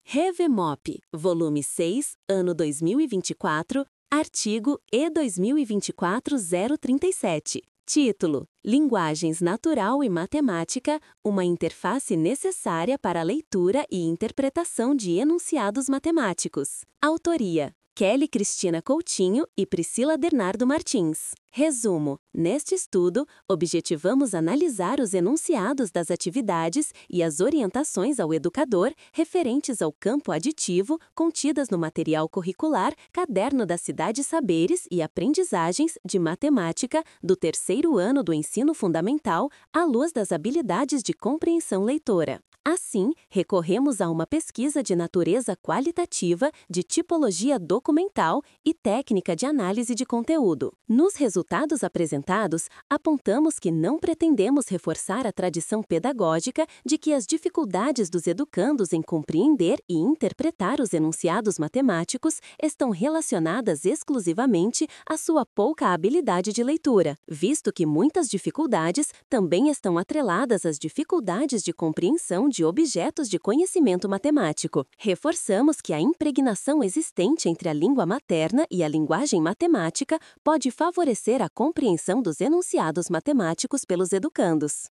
ReveMop, volume 6, ano 2024, artigo E 2024-037. Título: Linguagens Natural e Matemática, uma interface necessária para a leitura e interpretação de enunciados matemáticos. Autoria: Kelly Cristina Coutinho e Priscila Bernardo Martins. Resumo: neste estudo, objetivamos analisar os enunciados das atividades e as orientações ao educador referentes ao campo aditivo contidas no material curricular Caderno da Cidade Saberes e Aprendizagens de Matemática do terceiro ano do ensino fundamental à luz das habilidades de compreensão leitora. Assim, recorremos a uma pesquisa de natureza qualitativa, de tipologia documental e técnica de análise de conteúdo. Nos resultados apresentados, apontamos que não pretendemos reforçar a tradição pedagógica de que as dificuldades dos educandos em compreender e interpretar os enunciados matemáticos estão relacionadas exclusivamente à sua pouca habilidade de leitura, visto que muitas dificuldades também estão atreladas às dificuldades de compreensão de objetos de conhecimento matemático. Reforçamos que a impregnação existente entre a língua materna e a linguagem matemática pode favorecer a compreensão dos enunciados matemáticos pelos educandos.